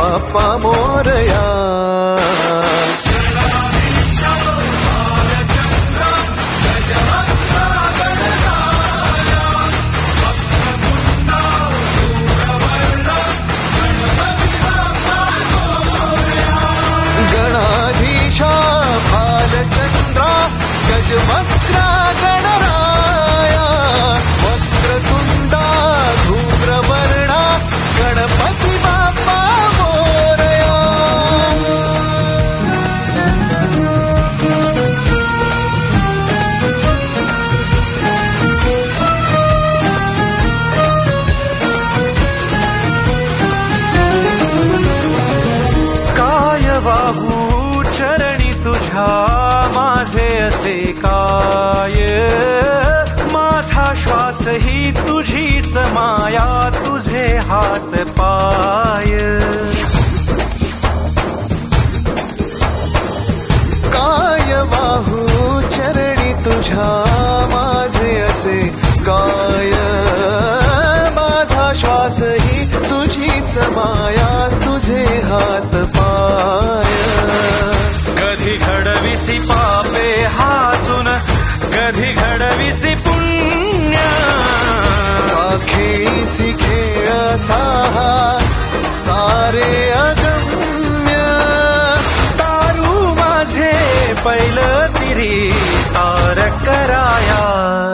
बाप्पा मोरया. गणाधीशा भालचंद्रा गजवक्त्रा गणराया वक्रतुंडा धूम्रवर्णा गणपती बाप्पा मोरया. काय वाहू चरणी तुझ्या माझे असे काय. माझा श्वास ही तुझीच माया तुझे हात पाय. काय वाहू चरणी तुझ्या माझे असे काय. माझा श्वास ही तुझीच माया तुझे हात पाय. कधी घडविसी पापे हातून कधी घडविसी पुण्य. खेळीसी खेळ साहा सारे अगम्य. तारू माझे पहिलं तिरी तार कराया.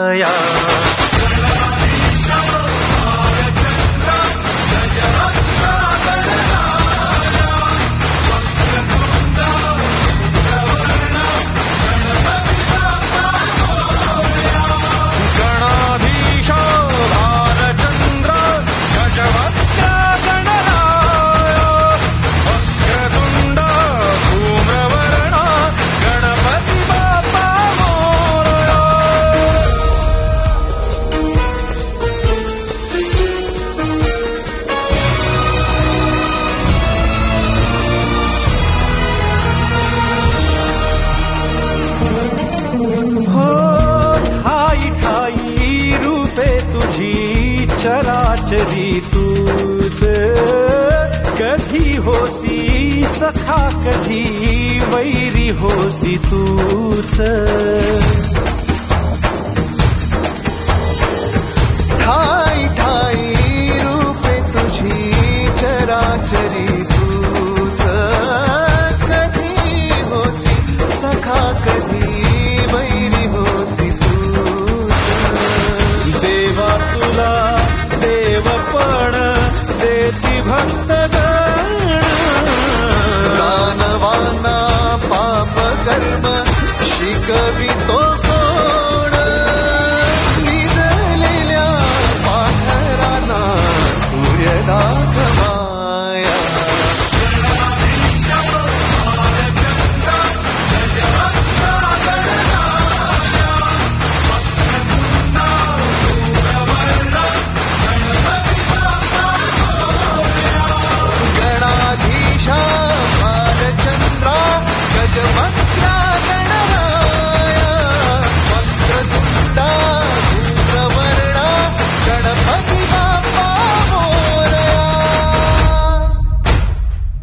चराचरी तूच कधी होसी सखा कधी वैरी होसी तूच. ठाई ठाई रूपे तुझी चराचरी